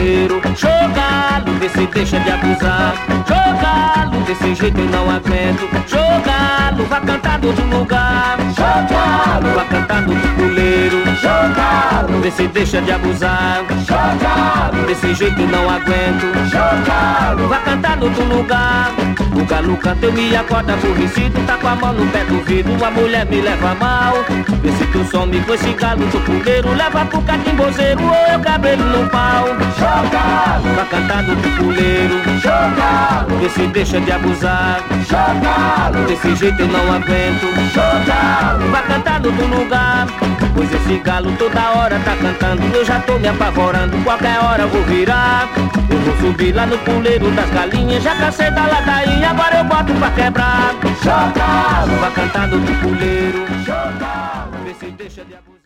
puleiro. Jogalo, vê se deixa de abusar. Jogalo, desse jeito eu não aguento. Jogalo, vai cantar do outro lugar. Jogalo, vai cantar do puleiro. Jogalo, vê se deixa de abusar. Jogalo, desse jeito eu não aguento. Jogalo, vai cantar no outro lugar. O galo canta, eu me acordo aborrecido. Tá com a mão no pé do vidro, a mulher me leva mal. Vê se tu some com esse galo do puleiro. Leva pro catimbozeiro ou eu cabelo no pau. Jogalo, vai cantar no puleiro. Jogalo, vê se deixa de abusar. Jogalo, desse jeito eu não aguento. Jogalo, vai cantar no outro lugar. Pois esse galo toda hora tá cantando. Eu já tô me apavorando, qualquer hora eu vou virar. Eu vou subir lá no puleiro das galinhas. Já cansei da ladainha, agora eu boto pra quebrar. Jogalo, vai cantar no puleiro. Jogalo, vê se deixa de abusar.